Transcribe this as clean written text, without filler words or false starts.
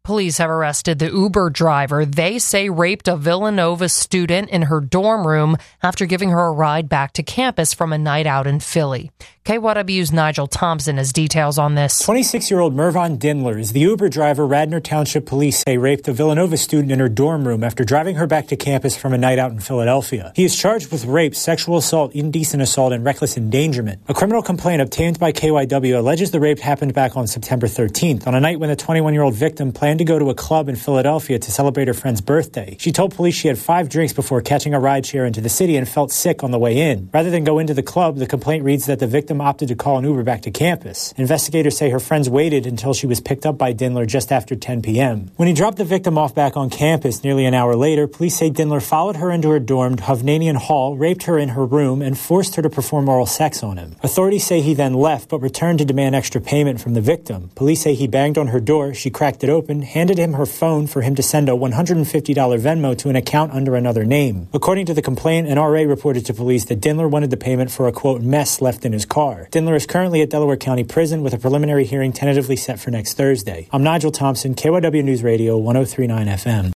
Police have arrested the Uber driver they say raped a Villanova student in her dorm room after giving her a ride back to campus from a night out in Philly. KYW's Nigel Thompson has details on this. 26-year-old Mervyn Dindler is the Uber driver Radnor Township Police say raped a Villanova student in her dorm room after driving her back to campus from a night out in Philadelphia. He is charged with rape, sexual assault, indecent assault, and reckless endangerment. A criminal complaint obtained by KYW alleges the rape happened back on September 13th, on a night when the 21-year-old victim planned to go to a club in Philadelphia to celebrate her friend's birthday. She told police she had 5 drinks before catching a rideshare into the city and felt sick on the way in. Rather than go into the club, the complaint reads that the victim opted to call an Uber back to campus. Investigators say her friends waited until she was picked up by Dindler just after 10 p.m. When he dropped the victim off back on campus nearly an hour later, police say Dindler followed her into her dorm, Hovnanian Hall, raped her in her room, and forced her to perform oral sex on him. Authorities say he then left, but returned to demand extra payment from the victim. Police say he banged on her door, she cracked it open, handed him her phone for him to send a $150 Venmo to an account under another name. According to the complaint, an RA reported to police that Dindler wanted the payment for a, quote, mess left in his car. Dindler is currently at Delaware County Prison with a preliminary hearing tentatively set for next Thursday. I'm Nigel Thompson, KYW News Radio, 103.9 FM.